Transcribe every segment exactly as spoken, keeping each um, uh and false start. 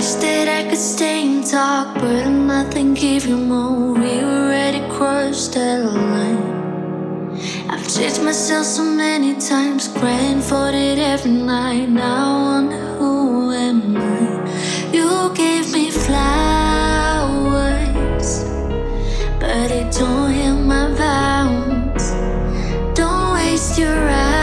that I could stay and talk, but nothing gave you more. We already crossed that line. I've changed myself so many times, crying for it every night. Now I wonder who am I? You gave me flowers, but they don't heal my vows. Don't waste your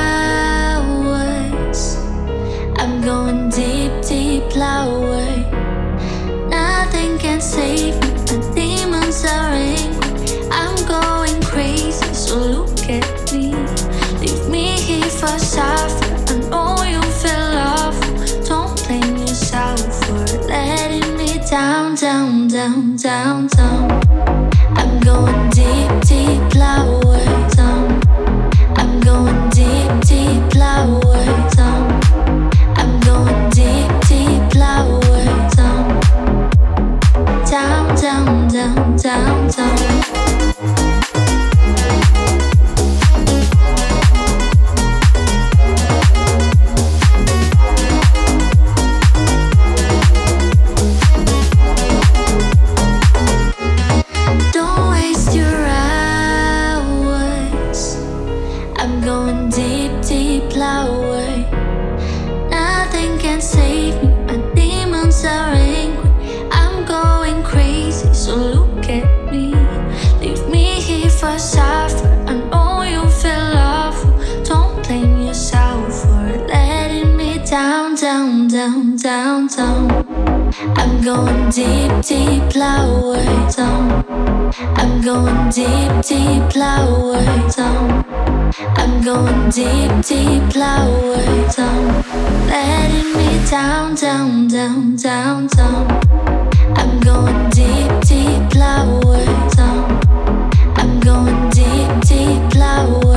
hours. I'm going deep, deep, lower. Nothing can save me. The demons are angry. I'm going crazy, so look at me. Leave me here for suffer. I know you feel awful. Don't blame yourself for letting me down, down, down, down, down. I'm going deep, deep, lower down. I'm going deep, deep, lower down. I'm going deep, deep, lower down. Down, down, down, down, down. Don't waste your hours. I'm going deep, deep, lower. Nothing can save me. My demons are angry. I'm going crazy, so look at me. Leave me here for suffer. I know you feel awful. Don't blame yourself for letting me down, down, down, down, down. I'm going deep, deep, lower down. I'm going deep, deep, lower down. I'm going deep, deep, lower down. Letting me down, down, down, down, down. I'm going deep, deep, lower down. I'm going deep, deep, lower.